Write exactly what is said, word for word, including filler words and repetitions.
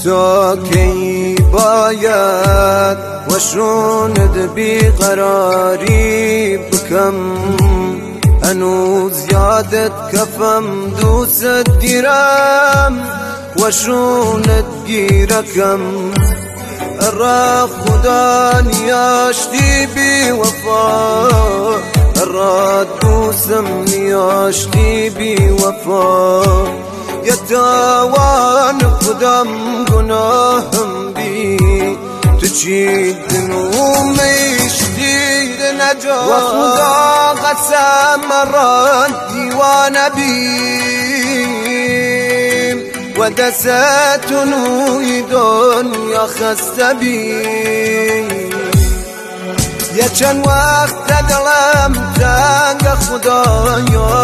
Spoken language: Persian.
تا کی باید وشوند بیقراری بکم هنوز یادت کفم دوست دیرم وشوند گیرکم را خدا نیاشتی بی وفا را دوستم نیاشتی بی وفا یتوان خودم گناهم بی تو چی دنومیشتی نجا و خدا قسم را دیوانه بیم و دستونوی دنیا خسته بیم یه چند وقت دلم تنگ خدایا